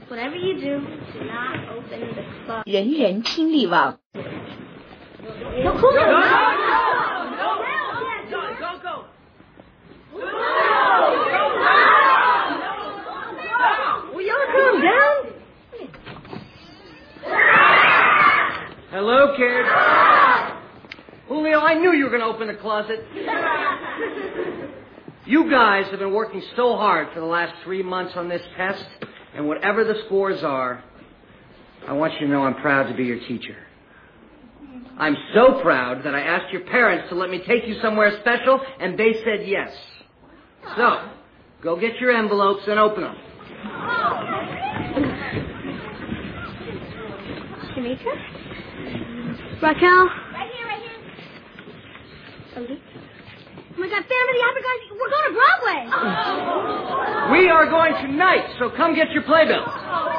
Whatever you do, do not open the closet. 人人听力网。 No, cool down. Will y'all calm down? Hello, kids. Julio, I knew you were going to open the closet. You guys have been working so hard for the last 3 months on this test, and whatever the scores are, I want you to know I'm proud to be your teacher. I'm so proud that I asked your parents to let me take you somewhere special, and they said yes. So, go get your envelopes and open them. Shamika? Raquel? Right here. Oh my God, Phantom of the Opera guys, we're going to Broadway. We are going tonight, so come get your playbill.